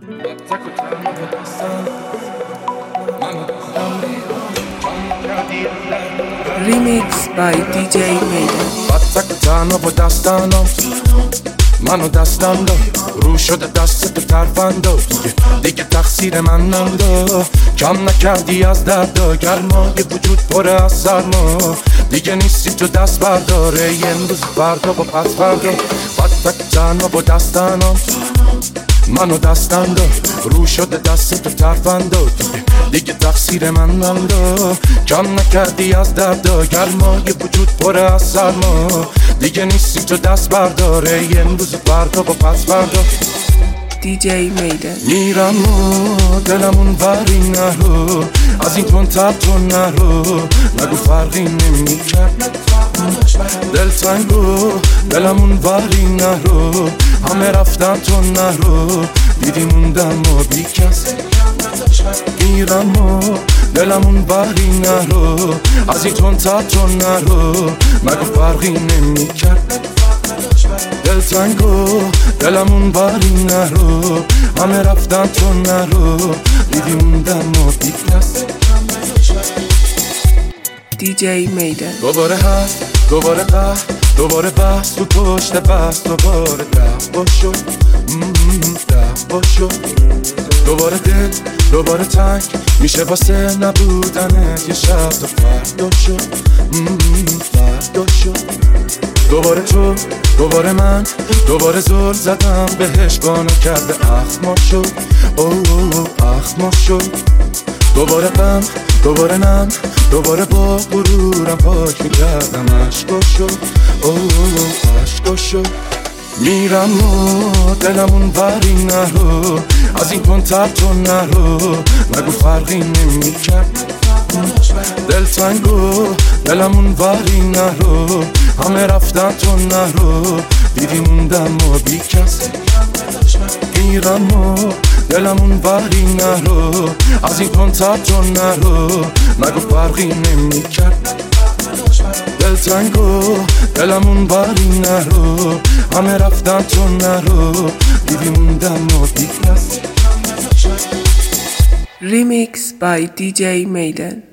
Remix by DJ Maiden. بطک و تنها با دستانم منو دستم دار رو شده دست تو ترفندا دیگه تقصیر من نندا کم نکردی از دردا گرمای وجود پر از سرما دیگه نیستی تو دست برداره یه امروز فردا با پس فردا بطک و تنها با دستانم منو دستم دار رو شده دست تو ترفندا دیگه تقصیر من نندا کم نکردی از دردا گرمای وجود پر از سرما دیگه نیستی تو دست برداره یه امروز فردا با پس فردا DJ Maiden. میرم و دلمون بری نرو از این تون تب تو نرو نگو فرقی نمی کرد دل تنگو دلمون بری نرو همه رفتن تو نرو دیدی موندم و بی کس میرم و دلمون بری نرو از این تون تب تو نرو نگو فرقی نمی کرد دل تنگو دلمون بری نرو همه رفتن تو نرو دیدی موندم و بی کس DJ Maiden. دوباره هست دوباره قهر دوباره بحث تو پشت بحث دوباره دعوا شد دعوا شد دوباره دل دوباره تنگ میشه واسه نبودنت یه شب تا فردا شد فردا شد دوباره تو دوباره من دوباره زل زدم بهش بانو کرده اخما شد اخما شد دوباره غم دوباره نم دوباره با غرورم پاک میکردم عشقا شد عشقا شد میرم و دلمون بری نرو از این کن تب تو نرو نگو فرقی نمی کرد دل تنگو دلمون بری نرو همه رفتن تو نرو دیدی موندم و بی کس میرم و دلمون بری نرو از این کن تب تو نرو نگو فرقی نمی کرد دل تنگو دلمون بری نرو همه رفتن تو نرو دیدی موندم و بی کس Remix by DJ Maiden.